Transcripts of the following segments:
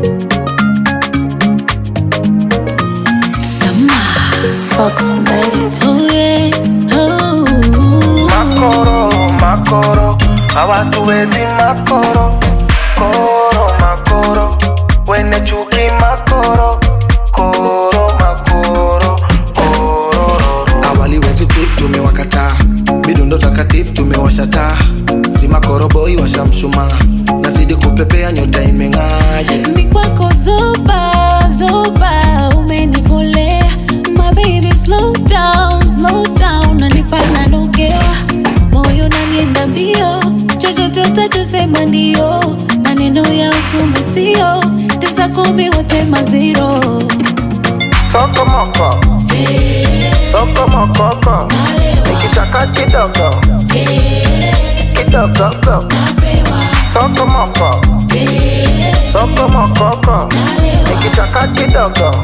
Fox made it. Oh yeah, oh. Makoro, hawatuwezi makoro. Makoro, wene chuki makoro. Makoro. Awali wejitif tumewakataa, midundo takatifu tumewashataa. Si makoro boy washamshuma, nazidi kupepea nyota imeng'aje. Mikwako zoba, umenikolea. My baby slow down, nanipa nanogewa. Moyo nanienda mbio, chochote utasema ndio. Maneno ya usumbusiyo, tisa kumi wote maziro. Soko moko, nikitaka kidogo, Soko moko, nikitaka kidogo,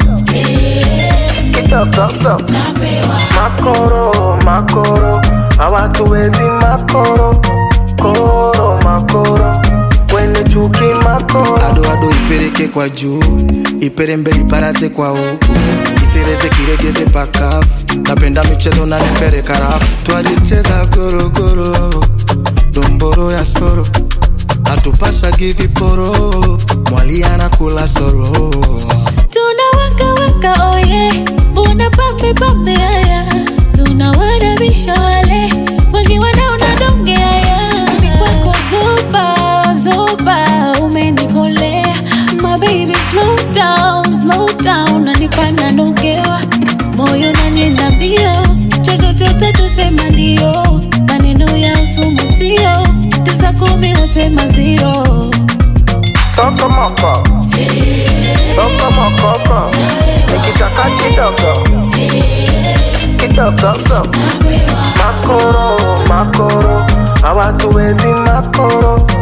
Makoro, hawatuwezi makoro. Makoro, wene chuki makoro. Ado ipeleke kwa juu, iperembe iparate kwa huku. Itereze kiregeze pakafu, napenda michezo na nipere karafu. Twalicheza gorogoro, domboro ya soro. Atupasha giviporo, mwali anakula soro. Tunawaka oye, buna pambe haya. Tunawadabisha wale, wengi wanaona donge haya. Mikwako zoba, umenikolea. My baby slow down, nanipa nanogewa. Moyo nanienda mbio, chochote utasema ndio. Maneno ya usumbusiyo, tisa kumi wote maziro. Soko moko, nikitaka kidogo, Makoro, hawatuwezi makoro.